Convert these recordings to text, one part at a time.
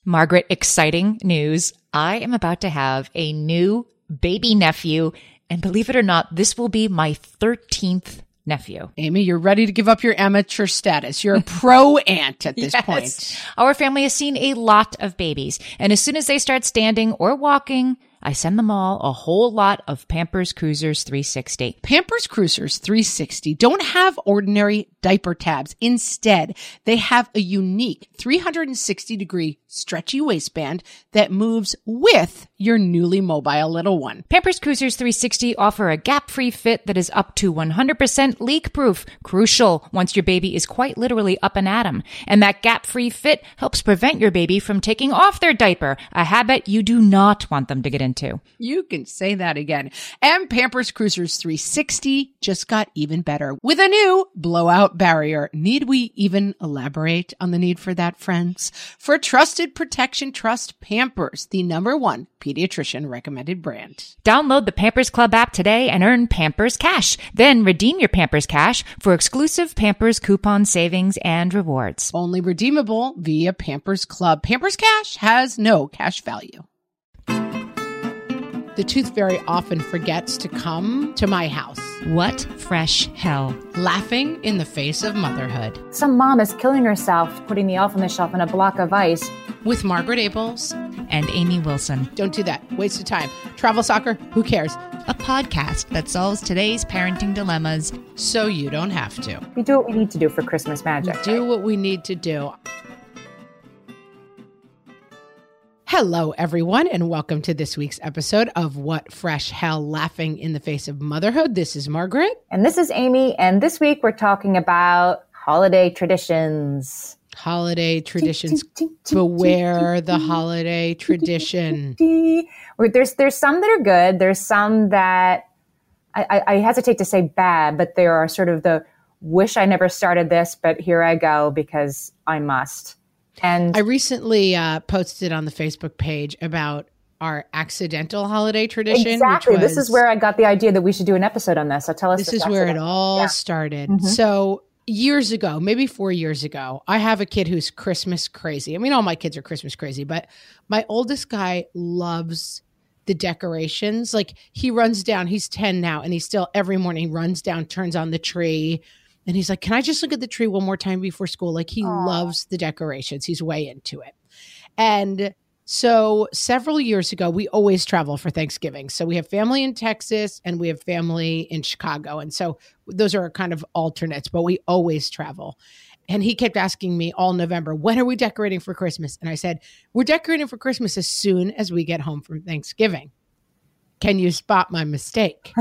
Margaret, exciting news. I am about to have a new baby nephew, and believe it or not, this will be my 13th nephew. Amy, you're ready to give up your amateur status. You're a pro aunt at this point. Our family has seen a lot of babies, and as soon as they start standing or walking, I send them all a whole lot of Pampers Cruisers 360. Pampers Cruisers 360 don't have ordinary diaper tabs. Instead, they have a unique 360-degree stretchy waistband that moves with your newly mobile little one. Pampers Cruisers 360 offer a gap-free fit that is up to 100% leak-proof, crucial once your baby is quite literally up and at 'em. And that gap-free fit helps prevent your baby from taking off their diaper, a habit you do not want them to get into. You can say that again. And Pampers Cruisers 360 just got even better with a new blowout barrier. Need we even elaborate on the need for that, friends? For trusted protection, trust Pampers, the #1 pediatrician recommended brand. Download the Pampers Club app today and earn Pampers Cash. Then redeem your Pampers Cash for exclusive Pampers coupon savings and rewards. Only redeemable via Pampers Club. Pampers Cash has no cash value. The tooth fairy often forgets to come to my house. What fresh hell. Laughing in the face of motherhood. Some mom is killing herself putting the elf on the shelf in a block of ice. With Margaret Abels and Amy Wilson. Don't do that. Waste of time. Travel soccer, who cares? A podcast that solves today's parenting dilemmas so you don't have to. We do what we need to do for Christmas magic. We do what we need to do. Hello, everyone, and welcome to this week's episode of What Fresh Hell, Laughing in the Face of Motherhood. This is Margaret. And this is Amy. And this week we're talking about holiday traditions. Holiday traditions. Beware the holiday tradition. There's some that are good. There's some that I hesitate to say bad, but there are sort of the wish I never started this, but here I go because I must. And I recently posted on the Facebook page about our accidental holiday tradition. Exactly. This is where I got the idea that we should do an episode on this. So tell us. This is where it all started. Mm-hmm. So years ago, maybe 4 years ago, I have a kid who's Christmas crazy. I mean, all my kids are Christmas crazy, but my oldest guy loves the decorations. Like he runs down, he's 10 now, and he still every morning runs down, turns on the tree. And he's like, can I just look at the tree one more time before school? Like he loves the decorations. He's way into it. And so several years ago, we always travel for Thanksgiving. So we have family in Texas and we have family in Chicago. And so those are kind of alternates, but we always travel. And he kept asking me all November, when are we decorating for Christmas? And I said, we're decorating for Christmas as soon as we get home from Thanksgiving. Can you spot my mistake?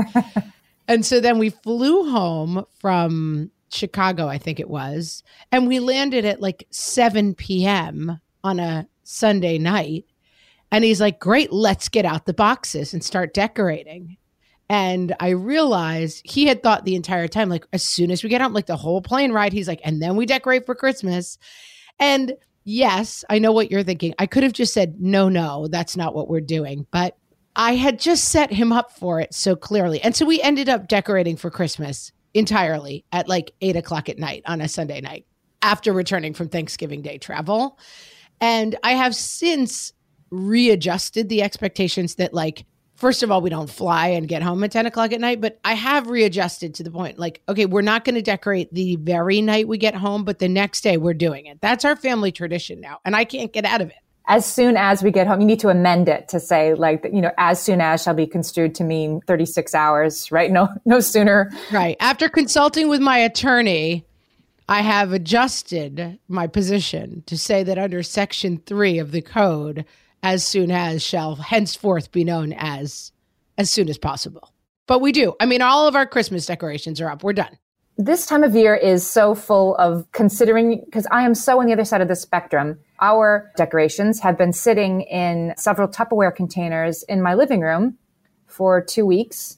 And so then we flew home from Chicago, I think it was, and we landed at like 7 p.m. on a Sunday night. And he's like, great, let's get out the boxes and start decorating. And I realized he had thought the entire time, like, as soon as we get home, like the whole plane ride, he's like, and then we decorate for Christmas. And yes, I know what you're thinking. I could have just said, no, that's not what we're doing. But I had just set him up for it so clearly. And so we ended up decorating for Christmas entirely at like 8 o'clock at night on a Sunday night after returning from Thanksgiving Day travel. And I have since readjusted the expectations that, like, first of all, we don't fly and get home at 10 o'clock at night, but I have readjusted to the point like, okay, we're not going to decorate the very night we get home, but the next day we're doing it. That's our family tradition now. And I can't get out of it. As soon as we get home, you need to amend it to say, like, as soon as shall be construed to mean 36 hours, right? No sooner. Right. After consulting with my attorney, I have adjusted my position to say that under Section 3 of the code, as soon as shall henceforth be known as soon as possible. But we do. I mean, all of our Christmas decorations are up. We're done. This time of year is so full of considering, because I am so on the other side of the spectrum. Our decorations have been sitting in several Tupperware containers in my living room for 2 weeks.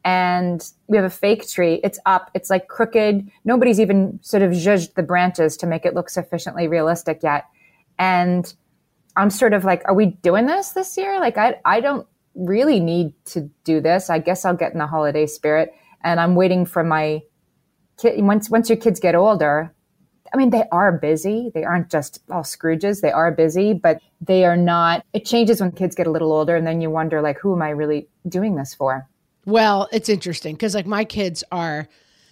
And we have a fake tree. It's up. It's like crooked. Nobody's even sort of zhuzhed the branches to make it look sufficiently realistic yet. And I'm sort of like, are we doing this year? Like, I don't really need to do this. I guess I'll get in the holiday spirit. And I'm waiting for my kid. Once your kids get older, I mean, they are busy. They aren't just all Scrooges. They are busy, but they are not. It changes when kids get a little older, and then you wonder, like, who am I really doing this for? Well, it's interesting because like my kids are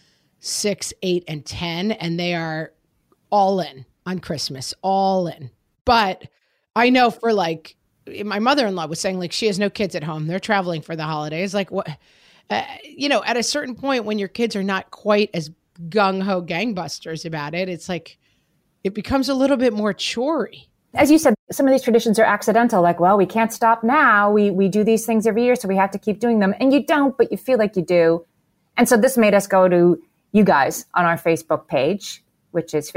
6, 8, and 10, and they are all in on Christmas, all in. But I know for like my mother-in-law was saying like she has no kids at home. They're traveling for the holidays. Like what, at a certain point when your kids are not quite as gung-ho gangbusters about it, it's like it becomes a little bit more chorey. As you said, some of these traditions are accidental. Like, well, we can't stop now. We do these things every year, so we have to keep doing them. And you don't, but you feel like you do. And so this made us go to you guys on our Facebook page, which is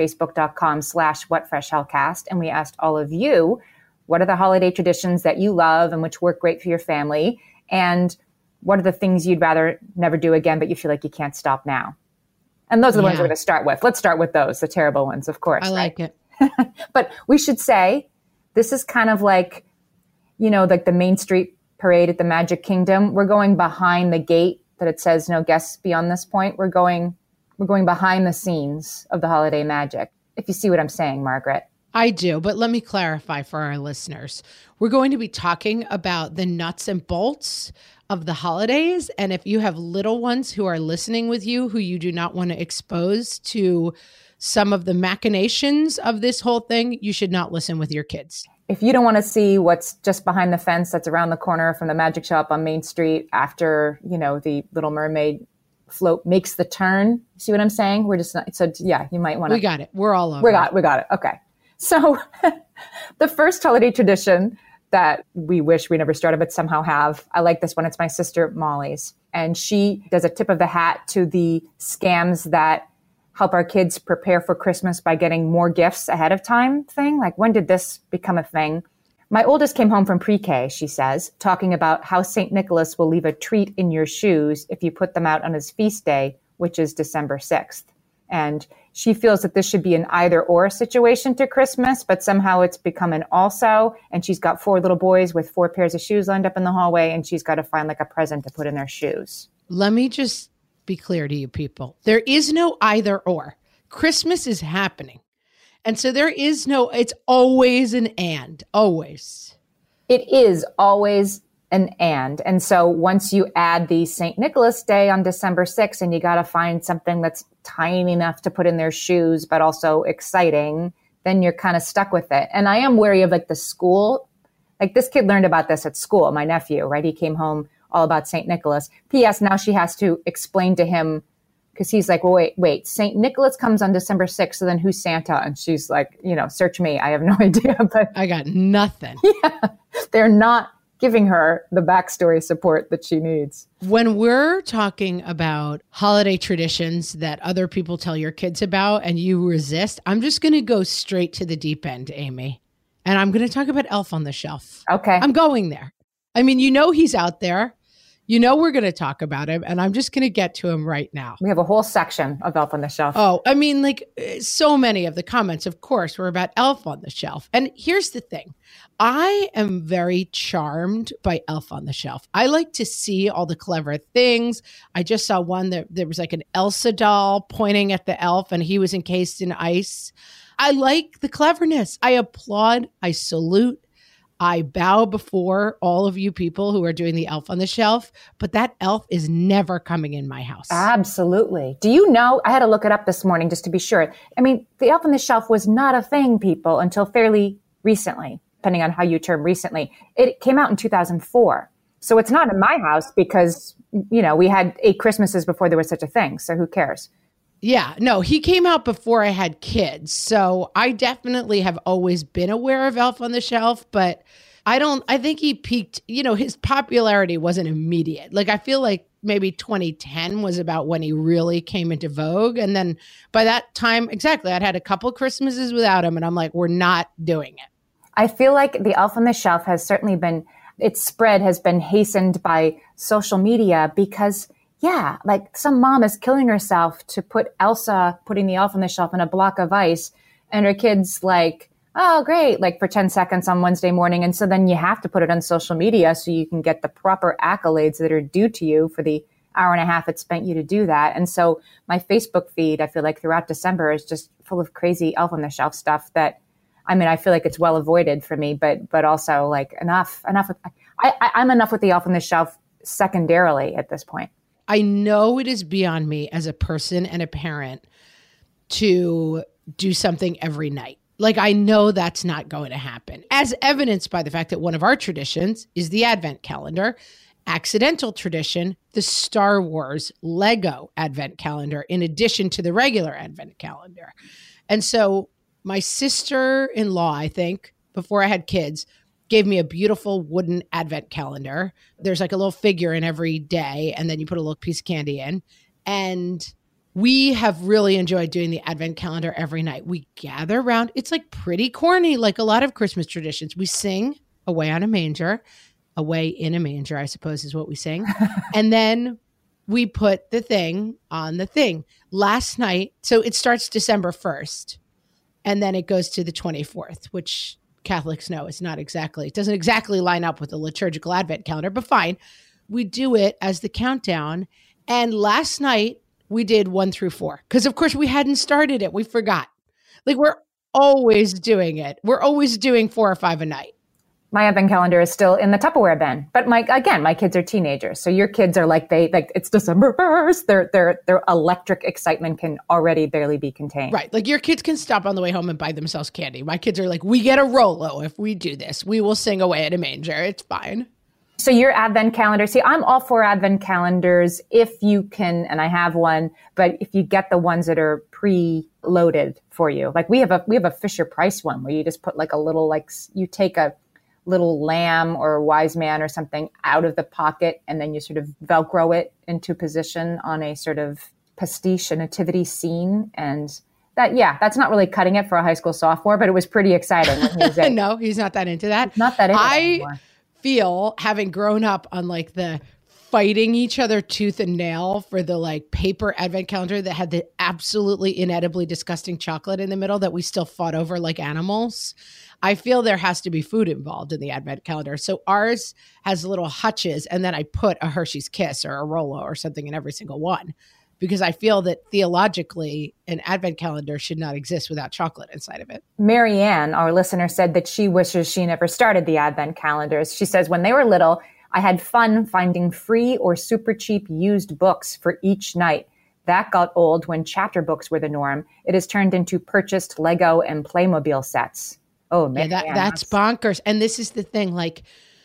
facebook.com/whatfreshhellcast. And we asked all of you, what are the holiday traditions that you love and which work great for your family? And what are the things you'd rather never do again, but you feel like you can't stop now? And those are the ones we're going to start with. Let's start with those, the terrible ones, of course. I like it. But we should say, this is kind of like, like the Main Street parade at the Magic Kingdom. We're going behind the gate that it says no guests beyond this point. We're going behind the scenes of the holiday magic. If you see what I'm saying, Margaret. I do, but let me clarify for our listeners. We're going to be talking about the nuts and bolts of the holidays. And if you have little ones who are listening with you, who you do not want to expose to some of the machinations of this whole thing, you should not listen with your kids. If you don't want to see what's just behind the fence that's around the corner from the magic shop on Main Street after, the Little Mermaid float makes the turn, see what I'm saying? We're just not, so yeah, you might want to. We got it. We're all over. We got it. Okay. So the first holiday tradition that we wish we never started, but somehow have, I like this one. It's my sister Molly's. And she does a tip of the hat to the scams that help our kids prepare for Christmas by getting more gifts ahead of time thing. Like, when did this become a thing? My oldest came home from pre-K, she says, talking about how St. Nicholas will leave a treat in your shoes if you put them out on his feast day, which is December 6th. And she feels that this should be an either or situation to Christmas, but somehow it's become an also. And she's got 4 little boys with 4 pairs of shoes lined up in the hallway, and she's got to find like a present to put in their shoes. Let me just be clear to you people. There is no either or. Christmas is happening. And so there is no, it's always an and, always. It is always an and. And so once you add the St. Nicholas Day on December 6th, and you got to find something that's tiny enough to put in their shoes, but also exciting, then you're kind of stuck with it. And I am wary of like the school. Like this kid learned about this at school, my nephew, right? He came home all about St. Nicholas. P.S. Now she has to explain to him, because he's like, well, wait, St. Nicholas comes on December 6th, so then who's Santa? And she's like, search me. I have no idea. But I got nothing. Yeah, they're not giving her the backstory support that she needs. When we're talking about holiday traditions that other people tell your kids about and you resist, I'm just going to go straight to the deep end, Amy. And I'm going to talk about Elf on the Shelf. Okay. I'm going there. I mean, he's out there. We're going to talk about him, and I'm just going to get to him right now. We have a whole section of Elf on the Shelf. Oh, I mean, like so many of the comments, of course, were about Elf on the Shelf. And here's the thing. I am very charmed by Elf on the Shelf. I like to see all the clever things. I just saw one that there was like an Elsa doll pointing at the elf, and he was encased in ice. I like the cleverness. I applaud. I salute. I bow before all of you people who are doing the Elf on the Shelf, but that elf is never coming in my house. Absolutely. Do you know, I had to look it up this morning just to be sure. I mean, the Elf on the Shelf was not a thing, people, until fairly recently, depending on how you term recently. It came out in 2004. So it's not in my house because, we had 8 Christmases before there was such a thing. So who cares? Yeah, no, he came out before I had kids. So I definitely have always been aware of Elf on the Shelf, but I think he peaked, his popularity wasn't immediate. Like I feel like maybe 2010 was about when he really came into vogue. And then by that time, exactly, I'd had a couple Christmases without him and I'm like, we're not doing it. I feel like the Elf on the Shelf has certainly been, its spread has been hastened by social media because yeah, like some mom is killing herself to put Elsa putting the Elf on the Shelf in a block of ice, and her kid's like, oh, great, like for 10 seconds on Wednesday morning. And so then you have to put it on social media so you can get the proper accolades that are due to you for the hour and a half it spent you to do that. And so my Facebook feed, I feel like throughout December is just full of crazy Elf on the Shelf stuff that, I mean, I feel like it's well avoided for me, but also like enough. I'm enough with the Elf on the Shelf secondarily at this point. I know it is beyond me as a person and a parent to do something every night. Like, I know that's not going to happen, as evidenced by the fact that one of our traditions is the Advent calendar. Accidental tradition, the Star Wars Lego Advent calendar, in addition to the regular Advent calendar. And so my sister-in-law, I think, before I had kids, gave me a beautiful wooden Advent calendar. There's like a little figure in every day, and then you put a little piece of candy in. And we have really enjoyed doing the Advent calendar every night. We gather around. It's like pretty corny, like a lot of Christmas traditions. We sing Away on a Manger. Away in a Manger, I suppose, is what we sing. And then we put the thing on the thing. Last night, so it starts December 1st, and then it goes to the 24th, which Catholics know is not exactly, it doesn't exactly line up with the liturgical Advent calendar, but fine. We do it as the countdown. And last night we did 1 through 4, because of course we hadn't started it. We forgot. Like, we're always doing it. We're always doing 4 or 5 a night. My Advent calendar is still in the Tupperware bin, but my kids are teenagers. So your kids are like, it's December 1st. Their electric excitement can already barely be contained. Right. Like, your kids can stop on the way home and buy themselves candy. My kids are like, we get a Rolo if we do this. We will sing Away at a Manger. It's fine. So your Advent calendar, see, I'm all for Advent calendars if you can, and I have one, but if you get the ones that are pre-loaded for you. Like, we have a Fisher Price one where you just put like a little, like, you take a little lamb or wise man or something out of the pocket, and then you sort of Velcro it into position on a sort of pastiche, a nativity scene. And that's not really cutting it for a high school sophomore, but it was pretty exciting. No, he's not that into that. Not that into that anymore. Feel, having grown up on like the fighting each other tooth and nail for the like paper Advent calendar that had the absolutely inedibly disgusting chocolate in the middle that we still fought over like animals, I feel there has to be food involved in the Advent calendar. So ours has little hutches, and then I put a Hershey's Kiss or a Rolo or something in every single one, because I feel that theologically an Advent calendar should not exist without chocolate inside of it. Marianne, our listener, said that she wishes she never started the Advent calendars. She says, when they were little, I had fun finding free or super cheap used books for each night. That got old when chapter books were the norm. It has turned into purchased Lego and Playmobil sets. Oh, man. Yeah, that's bonkers. And this is the thing, like,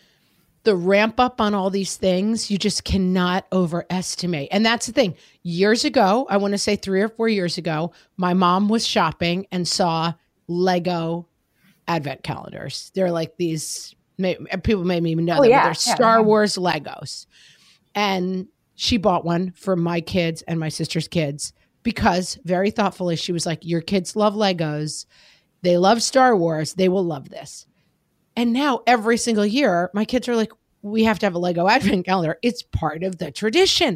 the ramp up on all these things, you just cannot overestimate. And that's the thing. Years ago, I want to say 3 or 4 years ago, my mom was shopping and saw Lego Advent calendars. They're like these, people may even know them, but they're Star Wars Legos. And she bought one for my kids and my sister's kids because, very thoughtfully, she was like, your kids love Legos. They love Star Wars. They will love this. And now every single year, my kids are like, we have to have a Lego Advent calendar. It's part of the tradition.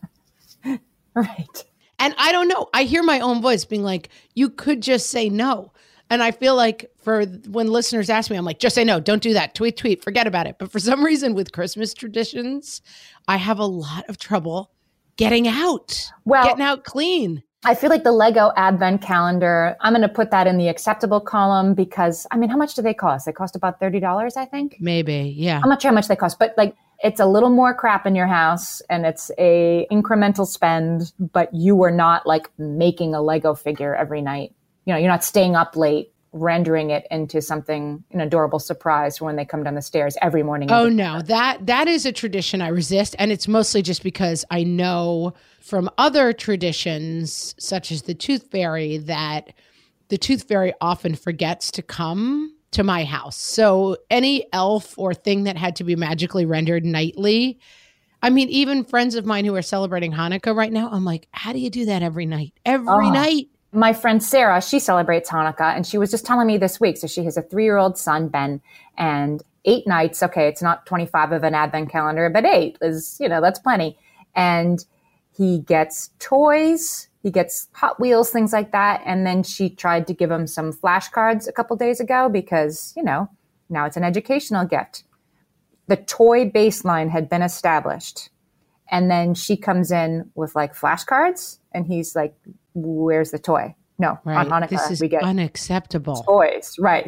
Right. And I don't know. I hear my own voice being like, you could just say no. And I feel like for when listeners ask me, I'm like, just say no. Don't do that. Tweet, forget about it. But for some reason with Christmas traditions, I have a lot of trouble getting out clean. I feel like the Lego Advent calendar, I'm going to put that in the acceptable column because, I mean, how much do they cost? They cost about $30, I think. Maybe, yeah. I'm not sure how much they cost, but like, it's a little more crap in your house and it's a incremental spend, but you are not like making a Lego figure every night. You know, you're not staying up late, rendering it into something, an adorable surprise for when they come down the stairs every morning. Oh no, that is a tradition I resist. And it's mostly just because I know from other traditions, such as the Tooth Fairy, that the Tooth Fairy often forgets to come to my house. So any elf or thing that had to be magically rendered nightly, I mean, even friends of mine who are celebrating Hanukkah right now, I'm like, how do you do that every night? Every night. My friend Sarah, she celebrates Hanukkah, and she was just telling me this week. So she has a 3-year-old son, Ben, and 8 nights. Okay, it's not 25 of an Advent calendar, but 8 is, that's plenty. And he gets toys, he gets Hot Wheels, things like that. And then she tried to give him some flashcards a couple days ago because, now it's an educational gift. The toy baseline had been established. And then she comes in with like flashcards and he's like, where's the toy? No, right. on Hanukkah, this is we get unacceptable. Toys, right?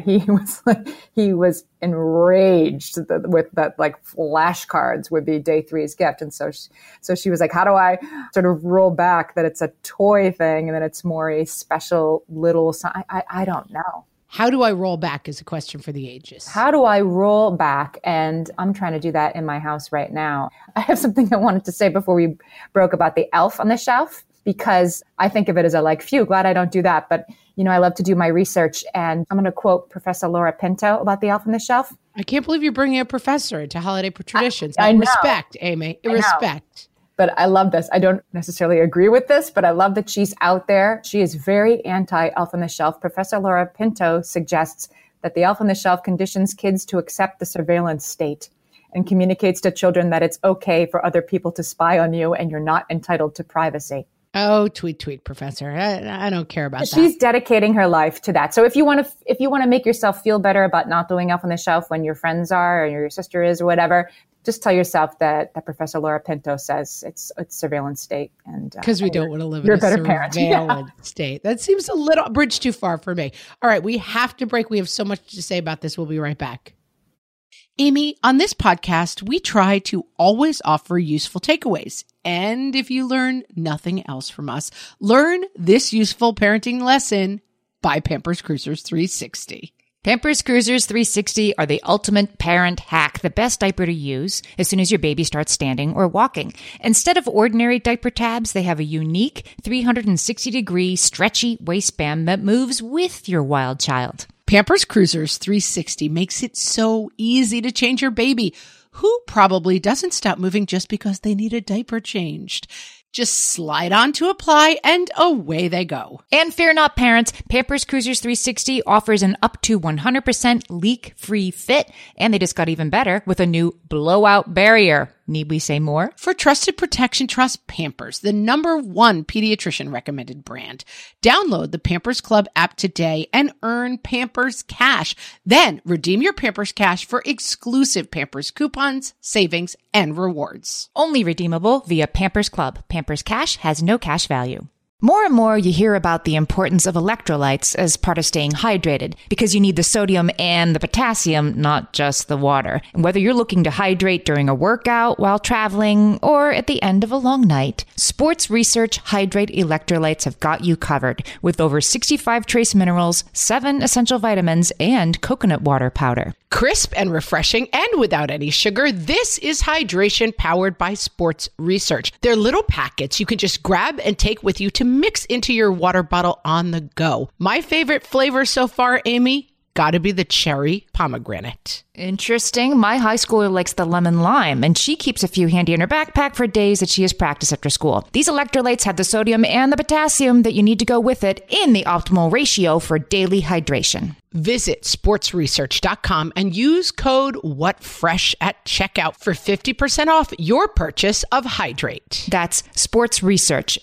He was enraged with that, like flashcards would be day 3's gift, and so she was like, "How do I sort of roll back that it's a toy thing and then it's more a special little?" I don't know. How do I roll back is a question for the ages. How do I roll back? And I'm trying to do that in my house right now. I have something I wanted to say before we broke about the elf on the shelf, because I think of it as glad I don't do that. But, I love to do my research. And I'm going to quote Professor Laura Pinto about the elf on the shelf. I can't believe you're bringing a professor into holiday traditions. I know. Respect, Amy. Respect. But I love this. I don't necessarily agree with this, but I love that she's out there. She is very anti-elf on the shelf. Professor Laura Pinto suggests that the elf on the shelf conditions kids to accept the surveillance state and communicates to children that it's okay for other people to spy on you and you're not entitled to privacy. Oh, tweet, Professor. I don't care about that. She's dedicating her life to that. So if you want to make yourself feel better about not doing elf on the shelf when your friends are or your sister is or whatever, just tell yourself that Professor Laura Pinto says it's surveillance state, and because we don't want to live in a surveillance state. That seems a little bridge too far for me. All right, we have to break. We have so much to say about this. We'll be right back. Amy, on this podcast, we try to always offer useful takeaways. And if you learn nothing else from us, learn this useful parenting lesson by Pampers Cruisers 360. Pampers Cruisers 360 are the ultimate parent hack, the best diaper to use as soon as your baby starts standing or walking. Instead of ordinary diaper tabs, they have a unique 360-degree stretchy waistband that moves with your wild child. Pampers Cruisers 360 makes it so easy to change your baby, who probably doesn't stop moving just because they need a diaper changed. Just slide on to apply and away they go. And fear not, parents, Pampers Cruisers 360 offers an up to 100% leak-free fit, and they just got even better with a new blowout barrier. Need we say more? For trusted protection, trust Pampers, the #1 pediatrician recommended brand. Download the Pampers Club app today and earn Pampers Cash. Then redeem your Pampers Cash for exclusive Pampers coupons, savings, and rewards. Only redeemable via Pampers Club. Pampers Cash has no cash value. More and more you hear about the importance of electrolytes as part of staying hydrated, because you need the sodium and the potassium, not just the water. And whether you're looking to hydrate during a workout, while traveling, or at the end of a long night, Sports Research Hydrate Electrolytes have got you covered with over 65 trace minerals, 7 essential vitamins, and coconut water powder. Crisp and refreshing and without any sugar, this is hydration powered by Sports Research. They're little packets you can just grab and take with you to mix into your water bottle on the go. My favorite flavor so far, Amy, gotta be the cherry pomegranate. Interesting. My high schooler likes the lemon lime, and she keeps a few handy in her backpack for days that she has practice after school. These electrolytes have the sodium and the potassium that you need to go with it in the optimal ratio for daily hydration. Visit sportsresearch.com and use code WhatFresh at checkout for 50% off your purchase of Hydrate. That's Sports Research,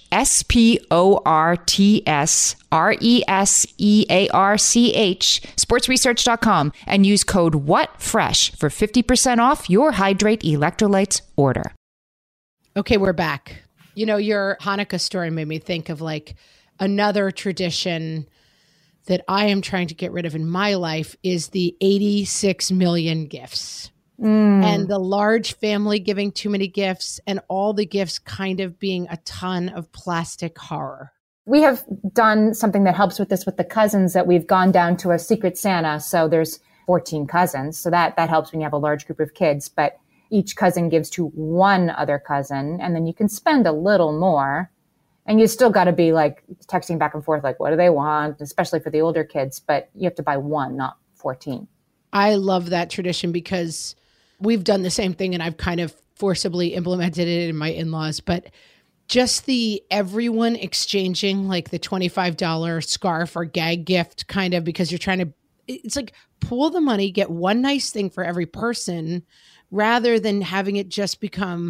SportsResearch, sportsresearch.com, and use code WhatFresh for 50% off your Hydrate electrolytes order. Okay, we're back. Your Hanukkah story made me think of like another tradition that I am trying to get rid of in my life is the 86 million gifts. And the large family giving too many gifts and all the gifts kind of being a ton of plastic horror. We have done something that helps with this with the cousins, that we've gone down to a Secret Santa. So there's 14 cousins. So that helps when you have a large group of kids. But each cousin gives to one other cousin, and then you can spend a little more. And you still got to be like texting back and forth, like, what do they want? Especially for the older kids. But you have to buy one, not 14. I love that tradition because we've done the same thing and I've kind of forcibly implemented it in my in-laws. But just the everyone exchanging like the $25 scarf or gag gift kind of, because you're trying to, it's like pool the money, get one nice thing for every person rather than having it just become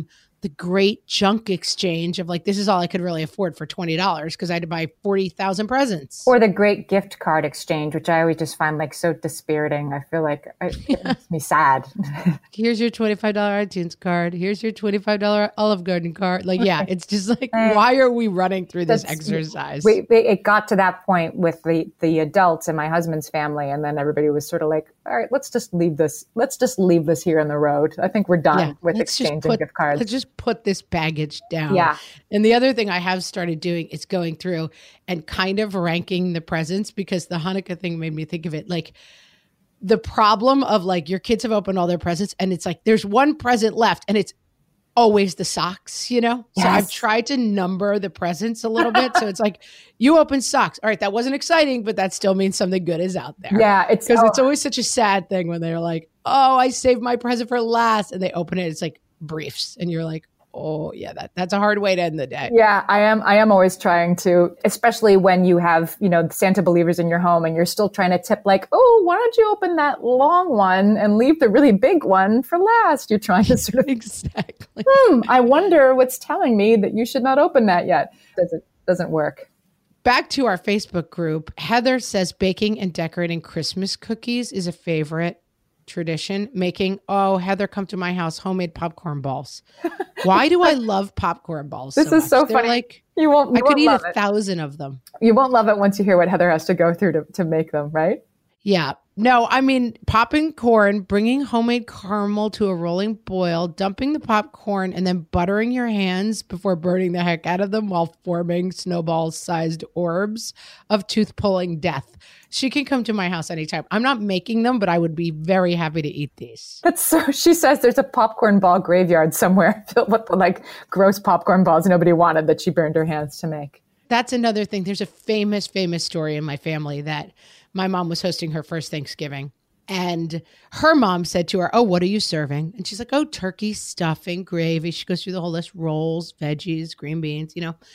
the great junk exchange of like, this is all I could really afford for $20 because I had to buy 40,000 presents. Or the great gift card exchange, which I always just find like so dispiriting. I feel like it makes me sad. Here's your $25 iTunes card. Here's your $25 Olive Garden card. Like, yeah, it's just like, why are we running through this exercise? It got to that point with the adults in my husband's family. And then everybody was sort of like, all right, let's just leave this. Let's just leave this here on the road. I think we're done with exchanging gift cards. Let's just put this baggage down. Yeah. And the other thing I have started doing is going through and kind of ranking the presents, because the Hanukkah thing made me think of it. Like the problem of like your kids have opened all their presents and it's like there's one present left and it's always the socks, you know? Yes. So I've tried to number the presents a little bit. So it's like, you open socks. All right, that wasn't exciting, but that still means something good is out there. Yeah. It's always such a sad thing when they're like, oh, I saved my present for last. And they open it, it's like briefs. And you're like, oh yeah, that's a hard way to end the day. Yeah, I am always trying to, especially when you have, Santa believers in your home and you're still trying to tip like, oh, why don't you open that long one and leave the really big one for last? You're trying to sort of exactly. I wonder what's telling me that you should not open that yet. Doesn't work. Back to our Facebook group, Heather says baking and decorating Christmas cookies is a favorite tradition. Making, Heather, come to my house, homemade popcorn balls. Why do I love popcorn balls? This is so funny. Like, I could eat 1,000 of them. You won't love it once you hear what Heather has to go through to make them, right? Yeah. No, I mean, popping corn, bringing homemade caramel to a rolling boil, dumping the popcorn, and then buttering your hands before burning the heck out of them while forming snowball-sized orbs of tooth-pulling death. She can come to my house anytime. I'm not making them, but I would be very happy to eat these. She says there's a popcorn ball graveyard somewhere filled with like gross popcorn balls nobody wanted that she burned her hands to make. That's another thing. There's a famous story in my family that my mom was hosting her first Thanksgiving and her mom said to her, oh, what are you serving? And she's like, oh, turkey, stuffing, gravy. She goes through the whole list, rolls, veggies, green beans,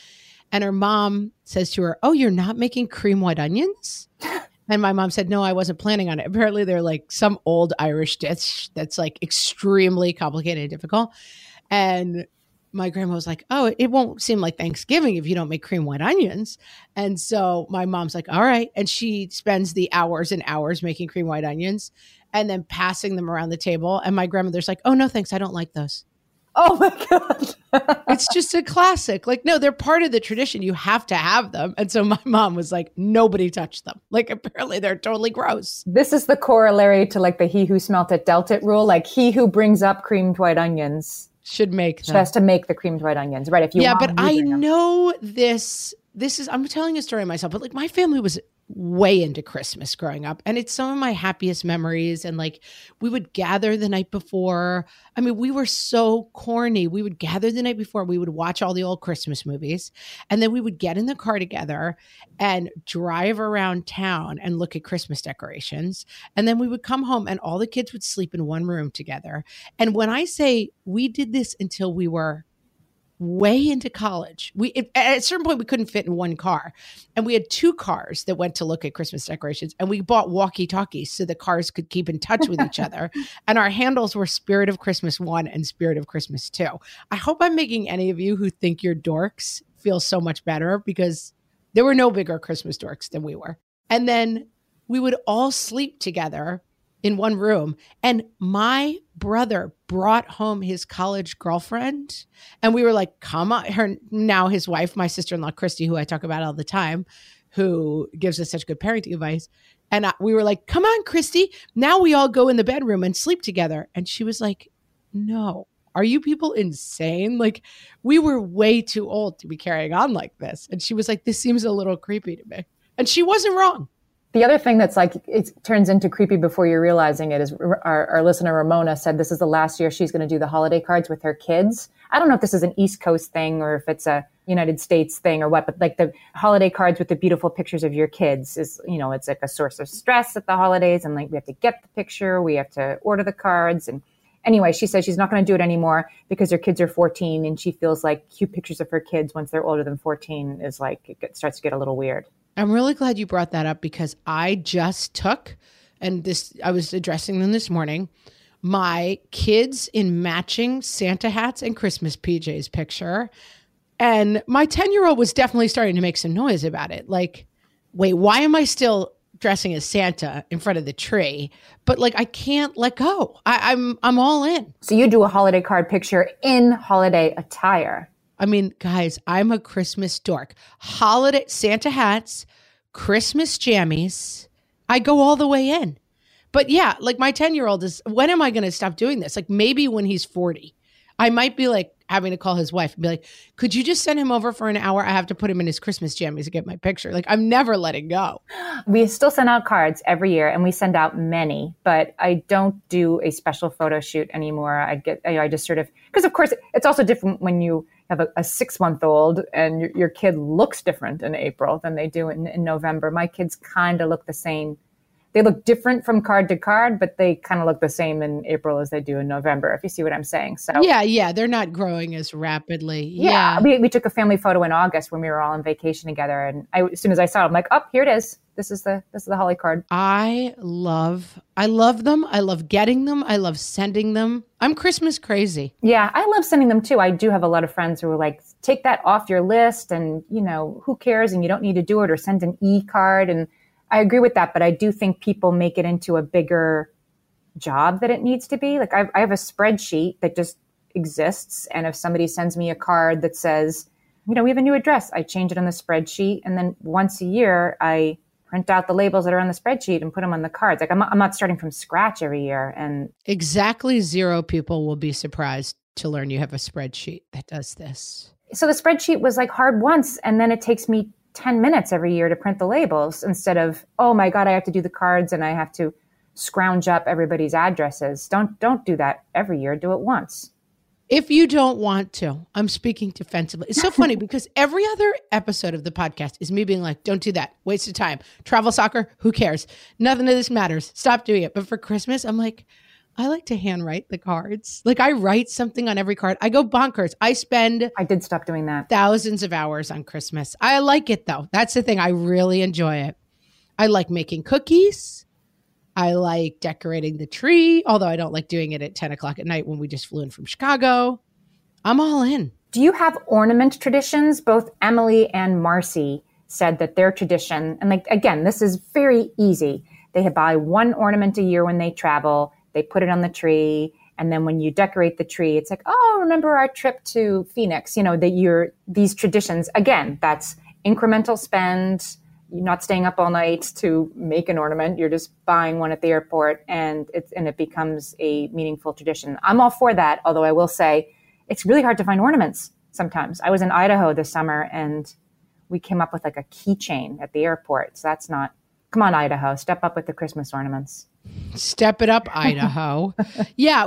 And her mom says to her, oh, you're not making cream white onions? And my mom said, no, I wasn't planning on it. Apparently they're like some old Irish dish that's like extremely complicated and difficult. And my grandma was like, oh, it won't seem like Thanksgiving if you don't make cream white onions. And so my mom's like, all right. And she spends the hours and hours making cream white onions and then passing them around the table. And my grandmother's like, oh, no, thanks. I don't like those. Oh my God. It's just a classic. Like, no, they're part of the tradition. You have to have them. And so my mom was like, nobody touched them. Like, apparently they're totally gross. This is the corollary to like the he who smelt it dealt it rule. Like he who brings up creamed white onions should make them. Has to make the creamed white onions, right? If you but I know this is, I'm telling a story myself, but like my family was way into Christmas growing up. And it's some of my happiest memories. And like, we would gather the night before. I mean, we were so corny. We would gather the night before. We would watch all the old Christmas movies. And then we would get in the car together and drive around town and look at Christmas decorations. And then we would come home and all the kids would sleep in one room together. And when I say we did this until we were way into college. At a certain point, we couldn't fit in one car. And we had two cars that went to look at Christmas decorations. And we bought walkie-talkies so the cars could keep in touch with each other. And our handles were Spirit of Christmas 1 and Spirit of Christmas 2. I hope I'm making any of you who think you're dorks feel so much better, because there were no bigger Christmas dorks than we were. And then we would all sleep together in one room. And my brother brought home his college girlfriend. And we were like, come on. Now his wife, my sister-in-law, Christy, who I talk about all the time, who gives us such good parenting advice. And we were like, come on, Christy. Now we all go in the bedroom and sleep together. And she was like, no. Are you people insane? Like, we were way too old to be carrying on like this. And she was like, this seems a little creepy to me. And she wasn't wrong. The other thing that's like, it turns into creepy before you're realizing it is our listener Ramona said this is the last year she's going to do the holiday cards with her kids. I don't know if this is an East Coast thing or if it's a United States thing or what, but like the holiday cards with the beautiful pictures of your kids is, it's like a source of stress at the holidays. And like, we have to get the picture, we have to order the cards. And anyway, she says she's not going to do it anymore because her kids are 14 and she feels like cute pictures of her kids once they're older than 14 is like, starts to get a little weird. I'm really glad you brought that up because I just took, and I was addressing them this morning, my kids in matching Santa hats and Christmas PJs picture. And my 10-year-old was definitely starting to make some noise about it. Like, wait, why am I still dressing as Santa in front of the tree? But like, I can't let go. I'm all in. So you do a holiday card picture in holiday attire. I mean, guys, I'm a Christmas dork. Holiday Santa hats, Christmas jammies. I go all the way in. But yeah, like my 10-year-old is, when am I going to stop doing this? Like maybe when he's 40. I might be like having to call his wife and be like, could you just send him over for an hour? I have to put him in his Christmas jammies to get my picture. Like I'm never letting go. We still send out cards every year and we send out many, but I don't do a special photo shoot anymore. I just sort of, because of course it's also different when you have a 6-month-old and your kid looks different in April than they do in November. My kids kind of look the same. They look different from card to card, but they kind of look the same in April as they do in November, if you see what I'm saying. So yeah, they're not growing as rapidly. Yeah. We took a family photo in August when we were all on vacation together, and as soon as I saw it, I'm like, oh, here it is. This is the holly card. I love them. I love getting them. I love sending them. I'm Christmas crazy. Yeah, I love sending them too. I do have a lot of friends who are like, take that off your list, and who cares, and you don't need to do it, or send an e-card. And I agree with that, but I do think people make it into a bigger job that it needs to be. Like I have a spreadsheet that just exists. And if somebody sends me a card that says, we have a new address, I change it on the spreadsheet. And then once a year, I print out the labels that are on the spreadsheet and put them on the cards. Like I'm not starting from scratch every year. And exactly 0 people will be surprised to learn you have a spreadsheet that does this. So the spreadsheet was like hard once, and then it takes me 10 minutes every year to print the labels instead of, oh my God, I have to do the cards and I have to scrounge up everybody's addresses. Don't do that every year. Do it once. If you don't want to, I'm speaking defensively. It's so funny because every other episode of the podcast is me being like, don't do that. Waste of time. Travel soccer, who cares? Nothing of this matters. Stop doing it. But for Christmas, I'm like, I like to handwrite the cards. Like I write something on every card. I go bonkers. I did stop doing that. Thousands of hours on Christmas. I like it though. That's the thing. I really enjoy it. I like making cookies. I like decorating the tree, although I don't like doing it at 10 o'clock at night when we just flew in from Chicago. I'm all in. Do you have ornament traditions? Both Emily and Marcy said that their tradition, and like, again, this is very easy. They buy one ornament a year when they travel. They put it on the tree. And then when you decorate the tree, it's like, oh, remember our trip to Phoenix, these traditions. Again, that's incremental spend. You're not staying up all night to make an ornament. You're just buying one at the airport and it becomes a meaningful tradition. I'm all for that. Although I will say it's really hard to find ornaments sometimes. I was in Idaho this summer and we came up with like a keychain at the airport. So that's not, come on, Idaho, step up with the Christmas ornaments. Step it up, Idaho. Yeah,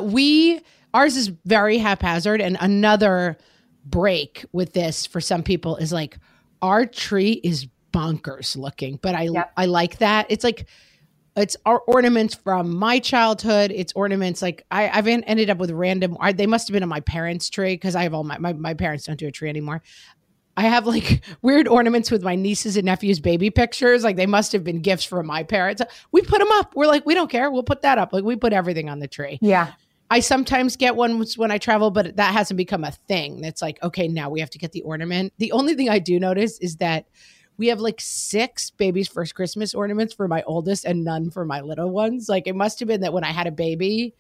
ours is very haphazard. And another break with this for some people is like, our tree is bonkers looking, but I like that. It's like, it's our ornaments from my childhood. It's ornaments like I've ended up with random, they must have been on my parents' tree because I have all my parents don't do a tree anymore. I have like weird ornaments with my nieces and nephews' baby pictures. Like they must have been gifts from my parents. We put them up. We're like, we don't care. We'll put that up. Like we put everything on the tree. Yeah. I sometimes get one when I travel, but that hasn't become a thing. That's like, okay, now we have to get the ornament. The only thing I do notice is that we have like 6 baby's first Christmas ornaments for my oldest and none for my little ones. Like it must have been that when I had a baby,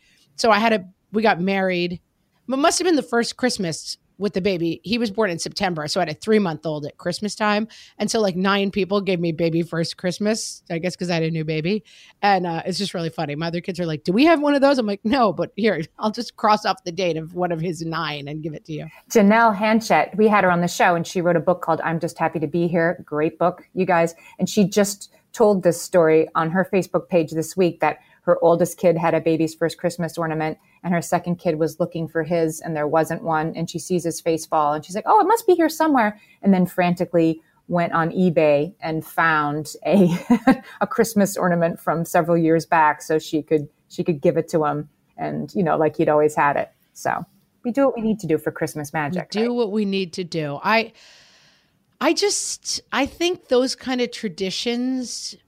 we got married, but it must have been the first Christmas with the baby. He was born in September. So I had a 3-month-old at Christmas time. And so like 9 people gave me baby first Christmas, I guess, because I had a new baby. And it's just really funny. My other kids are like, do we have one of those? I'm like, no, but here, I'll just cross off the date of one of his 9 and give it to you. Janelle Hanchett, we had her on the show and she wrote a book called I'm Just Happy to Be Here. Great book, you guys. And she just told this story on her Facebook page this week that her oldest kid had a baby's first Christmas ornament and her second kid was looking for his and there wasn't one. And she sees his face fall and she's like, oh, it must be here somewhere. And then frantically went on eBay and found a Christmas ornament from several years back so she could give it to him and, like he'd always had it. So we do what we need to do for Christmas magic. What we need to do. I think those kind of traditions,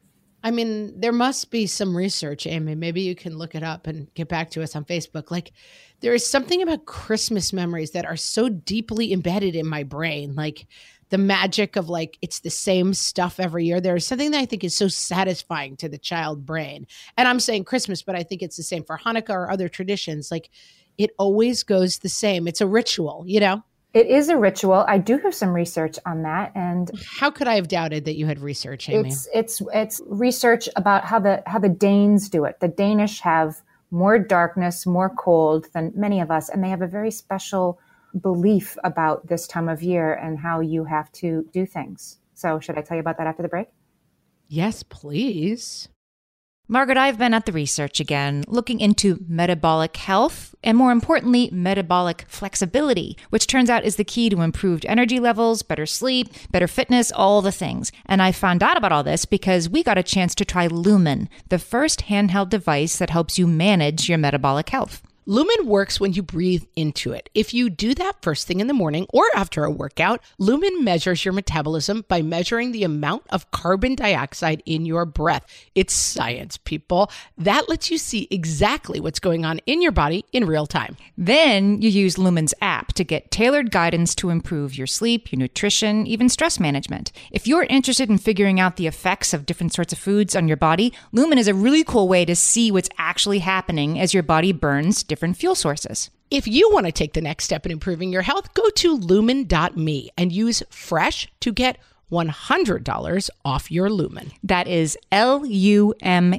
I mean, there must be some research, Amy. Maybe you can look it up and get back to us on Facebook. Like, there is something about Christmas memories that are so deeply embedded in my brain. Like the magic of like, it's the same stuff every year. There is something that I think is so satisfying to the child brain. And I'm saying Christmas, but I think it's the same for Hanukkah or other traditions. Like it always goes the same. It's a ritual, you know? It is a ritual. I do have some research on that. And how could I have doubted that you had research, Amy? It's research about how the Danes do it. The Danish have more darkness, more cold than many of us, and they have a very special belief about this time of year and how you have to do things. So should I tell you about that after the break? Yes, please. Margaret, I've been at the research again, looking into metabolic health and more importantly, metabolic flexibility, which turns out is the key to improved energy levels, better sleep, better fitness, all the things. And I found out about all this because we got a chance to try Lumen, the first handheld device that helps you manage your metabolic health. Lumen works when you breathe into it. If you do that first thing in the morning or after a workout, Lumen measures your metabolism by measuring the amount of carbon dioxide in your breath. It's science, people. That lets you see exactly what's going on in your body in real time. Then you use Lumen's app to get tailored guidance to improve your sleep, your nutrition, even stress management. If you're interested in figuring out the effects of different sorts of foods on your body, Lumen is a really cool way to see what's actually happening as your body burns different fuel sources. If you want to take the next step in improving your health, go to lumen.me and use FRESH to get $100 off your Lumen. That is Lumen.me.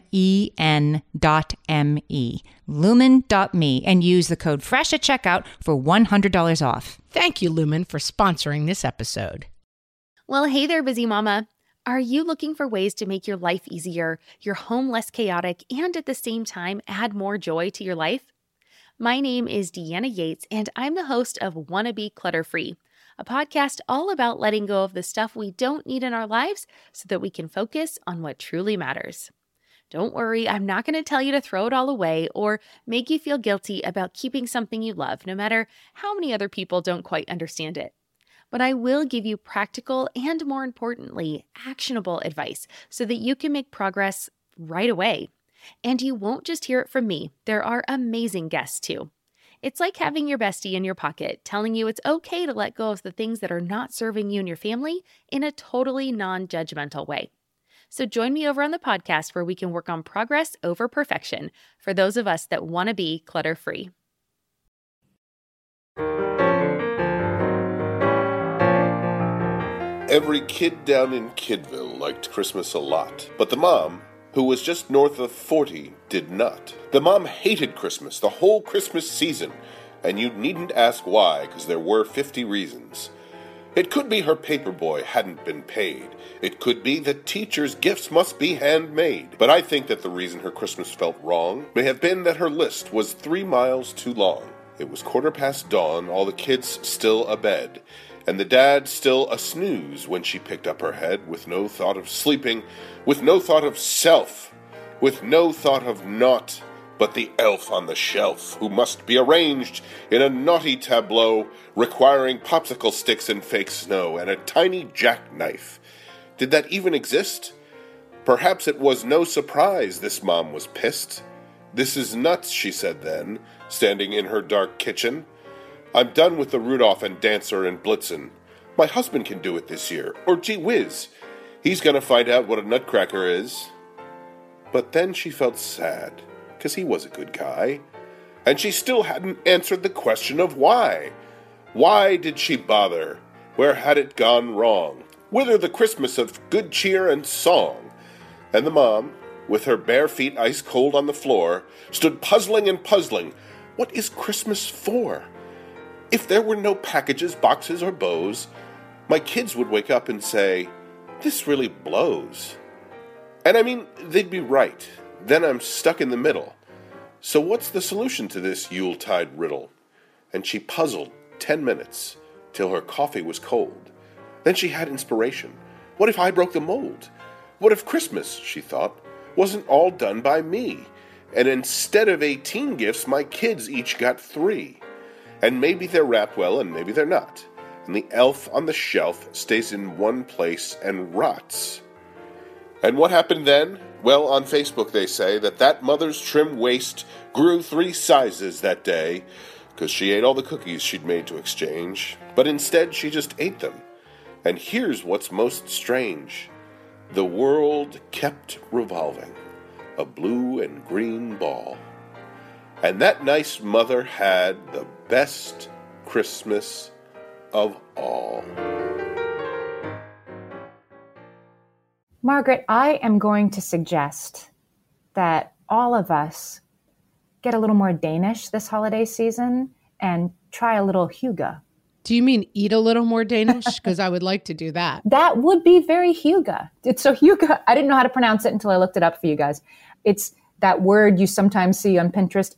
Lumen.me, and use the code FRESH at checkout for $100 off. Thank you, Lumen, for sponsoring this episode. Well, hey there, busy mama. Are you looking for ways to make your life easier, your home less chaotic, and at the same time add more joy to your life? My name is Deanna Yates, and I'm the host of Wannabe Clutter-Free, a podcast all about letting go of the stuff we don't need in our lives so that we can focus on what truly matters. Don't worry, I'm not going to tell you to throw it all away or make you feel guilty about keeping something you love, no matter how many other people don't quite understand it. But I will give you practical and, more importantly, actionable advice so that you can make progress right away. And you won't just hear it from me. There are amazing guests too. It's like having your bestie in your pocket telling you it's okay to let go of the things that are not serving you and your family in a totally non-judgmental way. So join me over on the podcast where we can work on progress over perfection for those of us that want to be clutter-free. Every kid down in Kidville liked Christmas a lot, but the mom, who was just north of 40, did not. The mom hated Christmas, the whole Christmas season, and you needn't ask why, because there were 50 reasons. It could be her paperboy hadn't been paid. It could be that teachers' gifts must be handmade. But I think that the reason her Christmas felt wrong may have been that her list was 3 miles too long. It was 15:15 dawn, all the kids still abed, and the dad still a snooze when she picked up her head, with no thought of sleeping, with no thought of self, with no thought of naught but the elf on the shelf, who must be arranged in a naughty tableau, requiring popsicle sticks and fake snow, and a tiny jackknife. Did that even exist? Perhaps it was no surprise this mom was pissed. "This is nuts," she said then, standing in her dark kitchen. "I'm done with the Rudolph and Dancer and Blitzen. My husband can do it this year, or gee whiz, he's gonna find out what a nutcracker is." But then she felt sad, 'cause he was a good guy, and she still hadn't answered the question of why. Why did she bother? Where had it gone wrong? Whither the Christmas of good cheer and song? And the mom, with her bare feet ice cold on the floor, stood puzzling and puzzling. What is Christmas for? If there were no packages, boxes, or bows, my kids would wake up and say, "This really blows." And I mean, they'd be right. Then I'm stuck in the middle. So what's the solution to this Yuletide riddle? And she puzzled 10 minutes, till her coffee was cold. Then she had inspiration. What if I broke the mold? What if Christmas, she thought, wasn't all done by me? And instead of 18 gifts, my kids each got 3. And maybe they're wrapped well, and maybe they're not. And the elf on the shelf stays in one place and rots. And what happened then? Well, on Facebook they say that mother's trim waist grew 3 sizes that day because she ate all the cookies she'd made to exchange, but instead she just ate them. And here's what's most strange. The world kept revolving, a blue and green ball. And that nice mother had the best Christmas of all. Margaret, I am going to suggest that all of us get a little more Danish this holiday season and try a little hygge. Do you mean eat a little more Danish? Because I would like to do that. That would be very hygge. So hygge, I didn't know how to pronounce it until I looked it up for you guys. It's that word you sometimes see on Pinterest,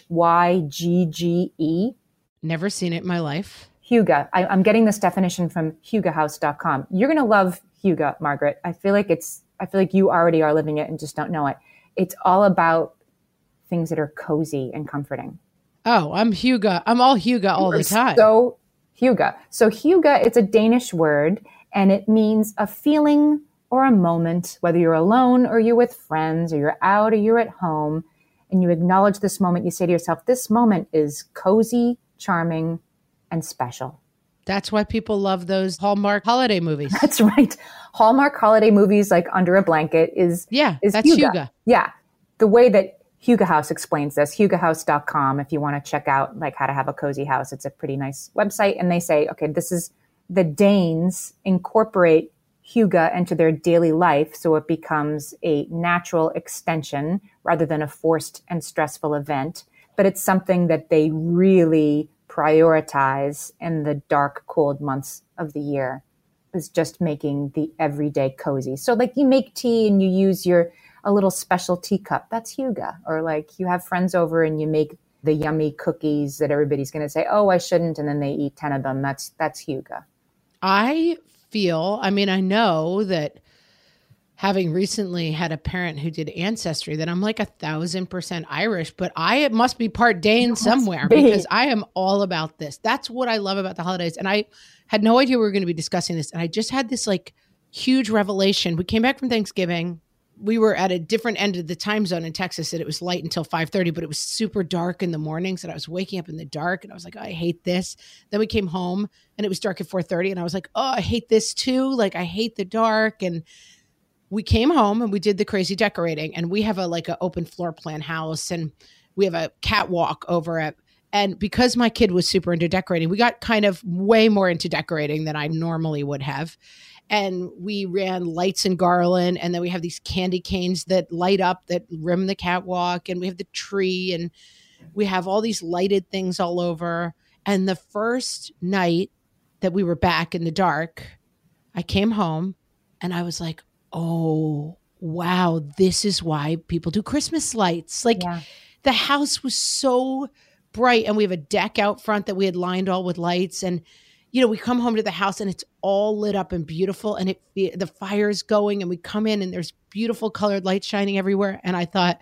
Hygge. Never seen it in my life. Hygge. I'm getting this definition from hyggehouse.com. You're going to love hygge, Margaret. I feel like you already are living it and just don't know it. It's all about things that are cozy and comforting. Oh, I'm hygge. I'm all hygge all the time. So hygge. So hygge, it's a Danish word, and it means a feeling or a moment, whether you're alone or you're with friends or you're out or you're at home, and you acknowledge this moment. You say to yourself, this moment is cozy, charming, and special. That's why people love those Hallmark holiday movies. That's right. Hallmark holiday movies like Under a Blanket is that's hygge. Yeah. The way that Hygge House explains this, hyggehouse.com, if you want to check out like how to have a cozy house, it's a pretty nice website. And they say, okay, this is the Danes incorporate hygge into their daily life so it becomes a natural extension rather than a forced and stressful event. But it's something that they really prioritize in the dark, cold months of the year, is just making the everyday cozy. So like you make tea and you use a little special teacup, that's hygge. Or like you have friends over and you make the yummy cookies that everybody's going to say, oh, I shouldn't. And then they eat 10 of them. That's hygge. I know that having recently had a parent who did Ancestry, that I'm like 1,000% Irish, but I must be part Dane somewhere because I am all about this. That's what I love about the holidays. And I had no idea we were going to be discussing this. And I just had this like huge revelation. We came back from Thanksgiving. We were at a different end of the time zone in Texas, and it was light until 5:30, but it was super dark in the mornings, and I was waking up in the dark, and I was like, oh, I hate this. Then we came home, and it was dark at 4:30, and I was like, oh, I hate this too. Like, I hate the dark. And we came home, and we did the crazy decorating, and we have an open floor plan house, and we have a catwalk over it. And because my kid was super into decorating, we got kind of way more into decorating than I normally would have. And we ran lights and garland, and then we have these candy canes that light up that rim the catwalk, and we have the tree, and we have all these lighted things all over. And the first night that we were back in the dark, I came home and I was like, oh, wow, this is why people do Christmas lights. The house was so bright, and we have a deck out front that we had lined all with lights. And we come home to the house and it's all lit up and beautiful, and the fire's going, and we come in and there's beautiful colored lights shining everywhere. And I thought,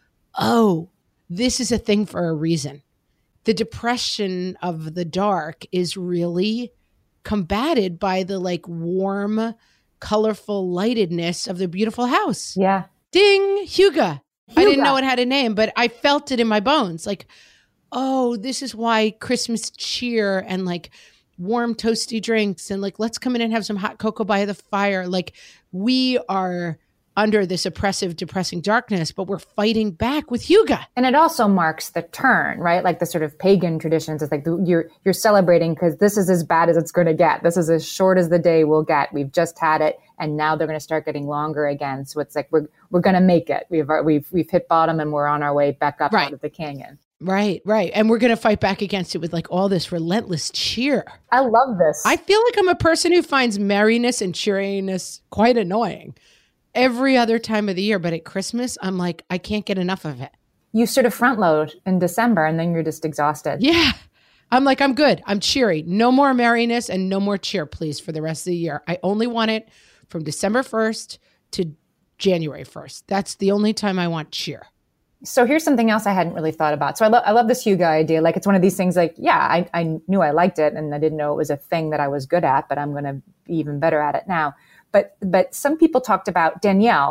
oh, this is a thing for a reason. The depression of the dark is really combated by the warm, colorful lightedness of the beautiful house. Yeah. Ding, hygge. I didn't know it had a name, but I felt it in my bones. Oh, this is why Christmas cheer and warm toasty drinks and let's come in and have some hot cocoa by the fire. We are under this oppressive, depressing darkness, but we're fighting back with hygge. And it also marks the turn, right? The sort of pagan traditions. It's you're celebrating because this is as bad as it's going to get. This is as short as the day will get. We've just had it, and now they're going to start getting longer again. So it's we're going to make it. We've hit bottom, and we're on our way back up out of the canyon. Right. And we're going to fight back against it with all this relentless cheer. I love this. I feel like I'm a person who finds merriness and cheeriness quite annoying every other time of the year. But at Christmas, I'm I can't get enough of it. You sort of front load in December, and then you're just exhausted. Yeah. I'm I'm good. I'm cheery. No more merriness and no more cheer, please, for the rest of the year. I only want it from December 1st to January 1st. That's the only time I want cheer. So here's something else I hadn't really thought about. So I love this hygge idea. It's one of these things I knew I liked it, and I didn't know it was a thing that I was good at, but I'm going to be even better at it now. But some people talked about Danielle,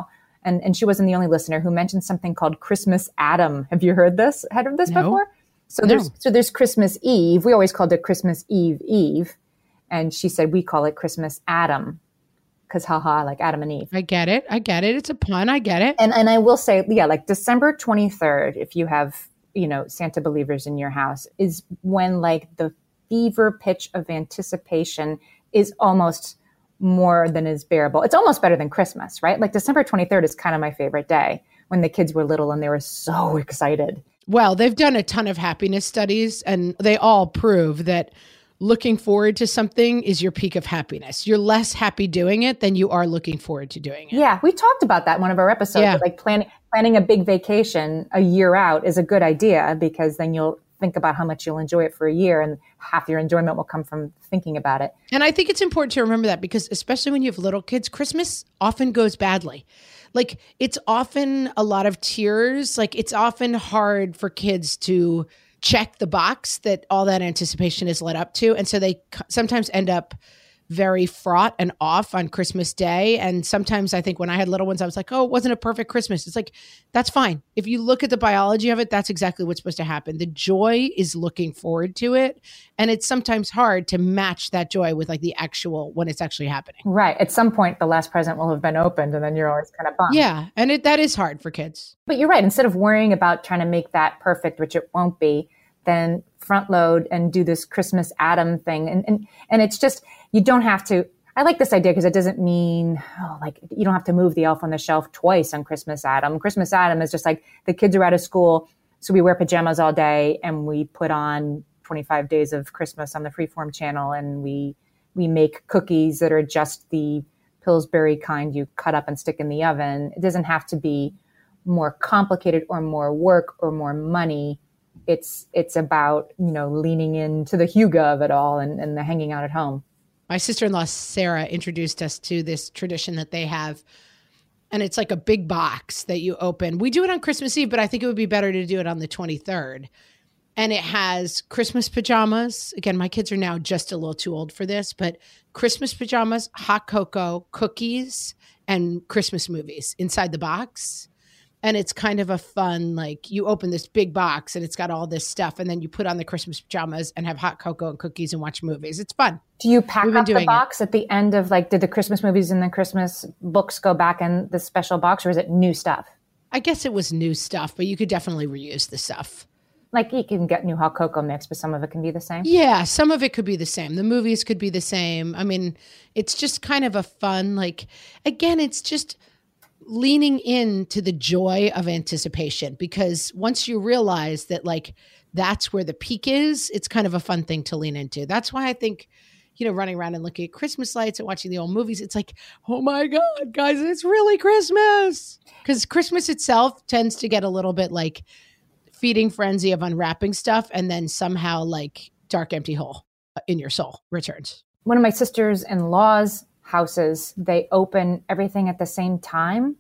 And she wasn't the only listener who mentioned something called Christmas Adam. Have you heard this? Before? So there's Christmas Eve. We always called it Christmas Eve. And she said, we call it Christmas Adam. Because like Adam and Eve. I get it. It's a pun. I get it. And I will say, like December 23rd, if you have, Santa believers in your house, is when like the fever pitch of anticipation is almost more than is bearable. It's almost better than Christmas, right? Like December 23rd is kind of my favorite day when the kids were little and they were so excited. Well, they've done a ton of happiness studies and they all prove that looking forward to something is your peak of happiness. You're less happy doing it than you are looking forward to doing it. Yeah, we talked about that in one of our episodes. Yeah. Like planning a big vacation a year out is a good idea because then you'll think about how much you'll enjoy it for a year and half your enjoyment will come from thinking about it. And I think it's important to remember that because especially when you have little kids, Christmas often goes badly. Like it's often a lot of tears. Like it's often hard for kids to check the box that all that anticipation is led up to. And so they sometimes end up very fraught and off on Christmas Day. And sometimes I think when I had little ones, I was like, oh, it wasn't a perfect Christmas. It's like, that's fine. If you look at the biology of it, that's exactly what's supposed to happen. The joy is looking forward to it. And it's sometimes hard to match that joy with like the actual, when it's actually happening. Right. At some point, the last present will have been opened and then you're always kind of bummed. Yeah. And that is hard for kids. But you're right. Instead of worrying about trying to make that perfect, which it won't be, then front load and do this Christmas Adam thing. And it's just, you don't have to, I like this idea because it doesn't mean, like you don't have to move the elf on the shelf twice on Christmas Adam. Christmas Adam is just like the kids are out of school. So we wear pajamas all day and we put on 25 Days of Christmas on the Freeform channel. And we make cookies that are just the Pillsbury kind you cut up and stick in the oven. It doesn't have to be more complicated or more work or more money. It's about, leaning into the hygge of it all and the hanging out at home. My sister-in-law, Sarah, introduced us to this tradition that they have. And it's like a big box that you open. We do it on Christmas Eve, but I think it would be better to do it on the 23rd. And it has Christmas pajamas. Again, my kids are now just a little too old for this, but Christmas pajamas, hot cocoa, cookies, and Christmas movies inside the box. And it's kind of a fun, like you open this big box and it's got all this stuff. And then you put on the Christmas pajamas and have hot cocoa and cookies and watch movies. It's fun. Do you pack up the box at the end of did the Christmas movies and the Christmas books go back in the special box or is it new stuff? I guess it was new stuff, but you could definitely reuse the stuff. Like you can get new hot cocoa mix, but some of it can be the same? Yeah, some of it could be the same. The movies could be the same. I mean, it's just kind of a fun, again, it's just leaning into the joy of anticipation because once you realize that that's where the peak is, it's kind of a fun thing to lean into. That's why I think, running around and looking at Christmas lights and watching the old movies, it's like, oh my God, guys, it's really Christmas. Because Christmas itself tends to get a little bit feeding frenzy of unwrapping stuff and then somehow dark empty hole in your soul returns. One of my sisters-in-law's houses, they open everything at the same time.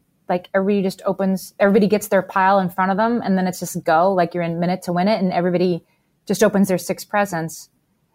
Everybody gets their pile in front of them and then it's just go, you're in minute to win it and everybody just opens their 6 presents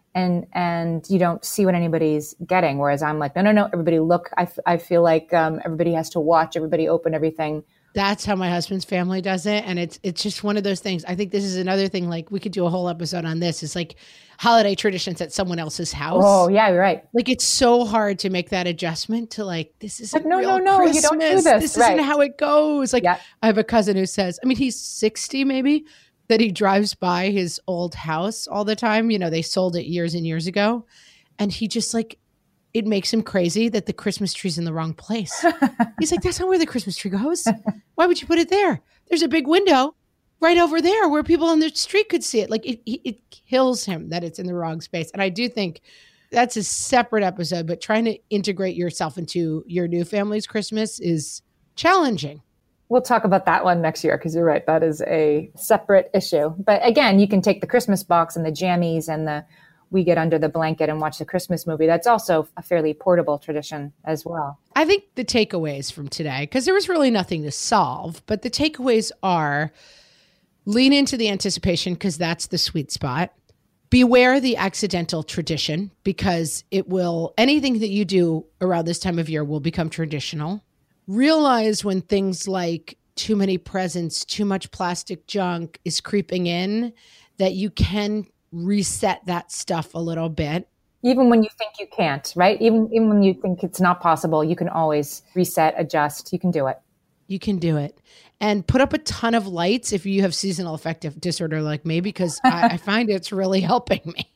and you don't see what anybody's getting. Whereas I'm like, no, everybody look. I feel like everybody has to watch everybody open everything. That's how my husband's family does it. And it's just one of those things. I think this is another thing, we could do a whole episode on this. It's holiday traditions at someone else's house. Oh, yeah, you're right. It's so hard to make that adjustment to this isn't no, Christmas. You don't do this. This isn't how it goes. I have a cousin who says, he's 60 maybe, that he drives by his old house all the time. They sold it years and years ago. And he just it makes him crazy that the Christmas tree's in the wrong place. He's like, that's not where the Christmas tree goes. Why would you put it there? There's a big window right over there where people on the street could see it. It kills him that it's in the wrong space. And I do think that's a separate episode, but trying to integrate yourself into your new family's Christmas is challenging. We'll talk about that one next year because you're right. That is a separate issue. But again, you can take the Christmas box and the jammies and we get under the blanket and watch the Christmas movie. That's also a fairly portable tradition as well. I think the takeaways from today, because there was really nothing to solve, but the takeaways are lean into the anticipation because that's the sweet spot. Beware the accidental tradition because anything that you do around this time of year will become traditional. realize when things like too many presents, too much plastic junk is creeping in, that you can reset that stuff a little bit. Even when you think you can't, right? Even when you think it's not possible, you can always reset, adjust. You can do it. You can do it. And put up a ton of lights if you have seasonal affective disorder like me, because I find it's really helping me.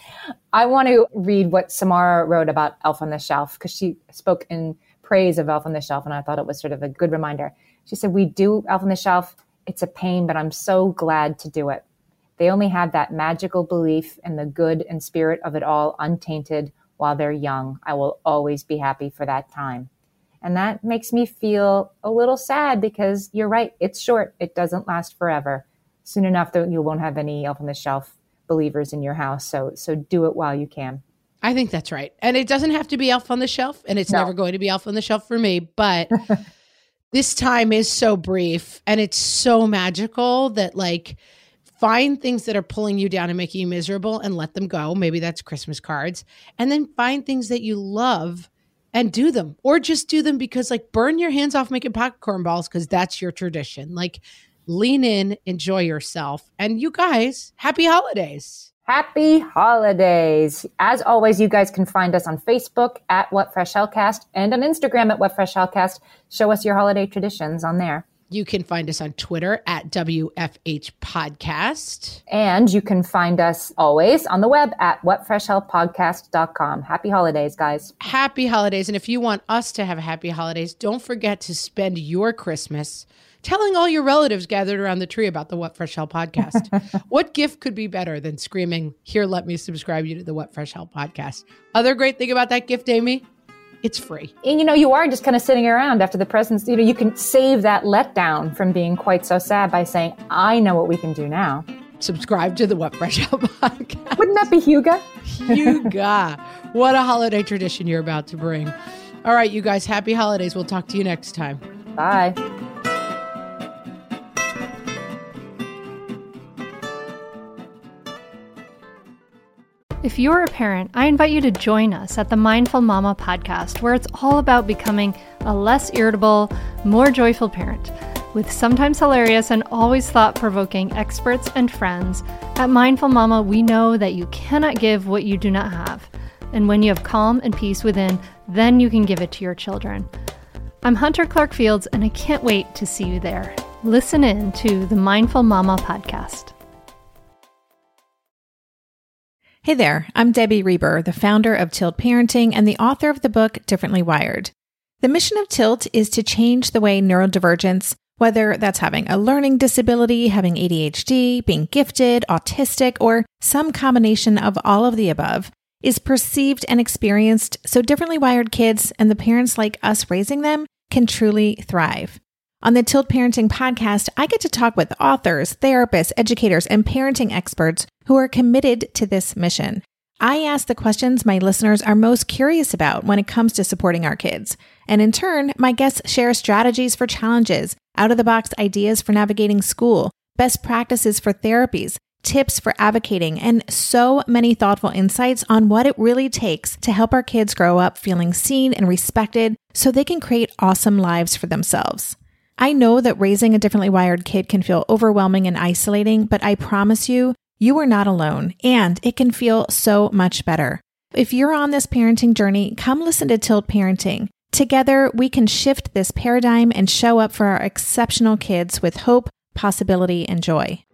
I want to read what Samara wrote about Elf on the Shelf, because she spoke in praise of Elf on the Shelf, and I thought it was sort of a good reminder. She said, we do Elf on the Shelf. It's a pain, but I'm so glad to do it. They only have that magical belief in the good and spirit of it all untainted while they're young. I will always be happy for that time. And that makes me feel a little sad, because you're right. It's short. It doesn't last forever. Soon enough, you won't have any Elf on the Shelf believers in your house. So do it while you can. I think that's right. And it doesn't have to be Elf on the Shelf, and it's never going to be Elf on the Shelf for me. But this time is so brief, and it's so magical that, like, find things that are pulling you down and making you miserable and let them go. Maybe that's Christmas cards. And then find things that you love and do them, or just do them because, like, burn your hands off making popcorn balls because that's your tradition. Like, lean in, enjoy yourself. And you guys, happy holidays. Happy holidays. As always, you guys can find us on Facebook at What Fresh Hellcast and on Instagram at What Fresh Hellcast. Show us your holiday traditions on there. You can find us on Twitter at WFH Podcast. And you can find us always on the web at whatfreshhellpodcast.com. Happy holidays, guys. Happy holidays. And if you want us to have happy holidays, don't forget to spend your Christmas telling all your relatives gathered around the tree about the What Fresh Hell podcast. What gift could be better than screaming, here, let me subscribe you to the What Fresh Hell podcast? Other great thing about that gift, Amy, it's free. And, you are just kind of sitting around after the presents. You can save that letdown from being quite so sad by saying, I know what we can do now. Subscribe to the What Fresh Hell podcast. Wouldn't that be Huga? Huga. What a holiday tradition you're about to bring. All right, you guys, happy holidays. We'll talk to you next time. Bye. If you're a parent, I invite you to join us at the Mindful Mama podcast, where it's all about becoming a less irritable, more joyful parent. With sometimes hilarious and always thought-provoking experts and friends, at Mindful Mama, we know that you cannot give what you do not have. And when you have calm and peace within, then you can give it to your children. I'm Hunter Clark Fields, and I can't wait to see you there. Listen in to the Mindful Mama podcast. Hey there, I'm Debbie Reber, the founder of Tilt Parenting and the author of the book Differently Wired. The mission of Tilt is to change the way neurodivergence, whether that's having a learning disability, having ADHD, being gifted, autistic, or some combination of all of the above, is perceived and experienced so differently wired kids and the parents like us raising them can truly thrive. On the Tilt Parenting podcast, I get to talk with authors, therapists, educators, and parenting experts who are committed to this mission. I ask the questions my listeners are most curious about when it comes to supporting our kids. And in turn, my guests share strategies for challenges, out-of-the-box ideas for navigating school, best practices for therapies, tips for advocating, and so many thoughtful insights on what it really takes to help our kids grow up feeling seen and respected so they can create awesome lives for themselves. I know that raising a differently wired kid can feel overwhelming and isolating, but I promise you, you are not alone, and it can feel so much better. If you're on this parenting journey, come listen to Tilt Parenting. Together, we can shift this paradigm and show up for our exceptional kids with hope, possibility, and joy.